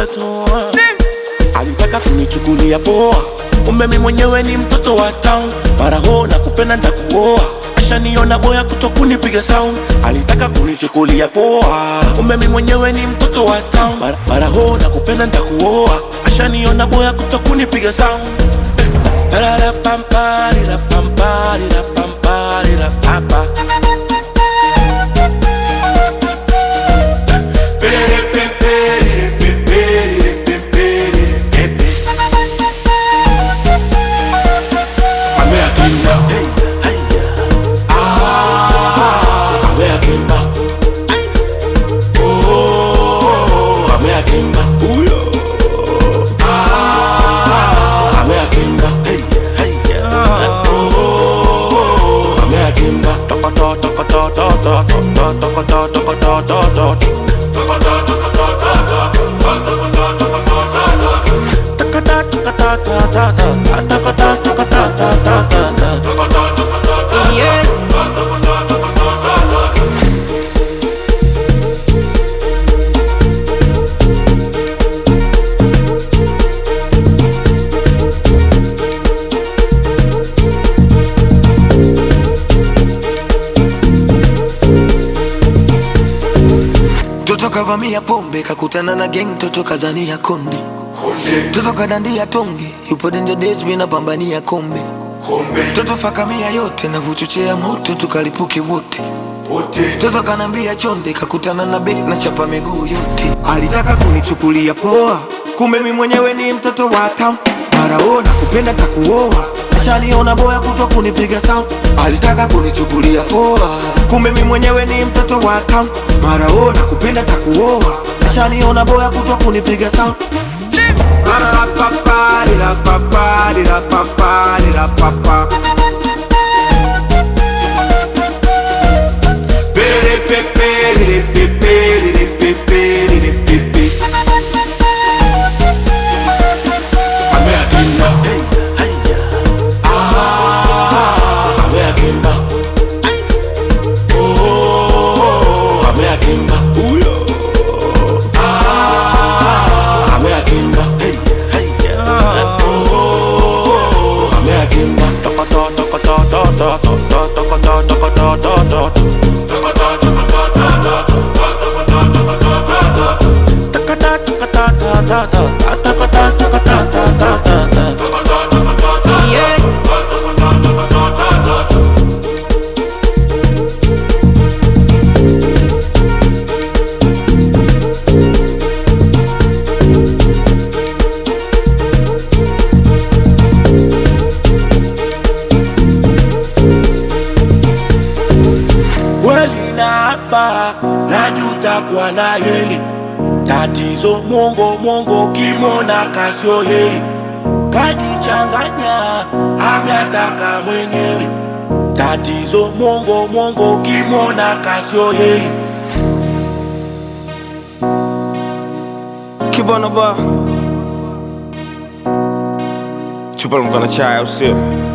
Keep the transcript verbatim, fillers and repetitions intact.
utatoa. Alitaka kunichukulia poa, kumbe mimi mwenyewe ni mtoto wa town. Mara ho na kupenda ndakuoa, ashaniona boya kutokunipiga sound. Alitaka kunichukulia poa, kumbe mimi mwenyewe ni mtoto wa town. Mara, mara ho na kupenda ndakuoa, ashaniona boya kutokunipiga sound. La la pam pa la pam pa la pam pa la papa. Yeah. Toto kavamia pombe, kakutana na gang, toto kazania konde. Toto kadandia tonge, yupo danger days mina pambania kombe. Toto fakamia yote, na vuchochea moto, tukalipuke wote. Toto kanambia chonde, kakutana na bek na chapa miguu yote. Alitaka kunichukulia poa, kumbe mimi mwenyewe ni mtoto wa town. Mara ona kupenda takuoa, ashaniona boya kuto kunipiga sound. Alitaka kunichukulia poa, kumbe mimi mwenyewe ni mtoto wa town. Mara ona kupenda takuoa, ashaniona boya kuto kunipiga sound. La la papa, la papa, la papa, la papa. Pere pepe, le pepe, le pepe, le pepe. Amea kimba, hey, hey, ah, amea kimba. Oh, amea kimba. Uyo. Ah, amea kimba. Hey, hey, oh, amea kimba. Toko to, toko to, to, to, to, toko to, toko to, to, to. Najuta kwa na yeye, tatizo mongo mongo kimona kasio yeye. Kajichanganya, ametaka mwenyewe, tatizo mongo mongo kimona kasio yeye. Kibana ba Chupa lumkana chai au sio?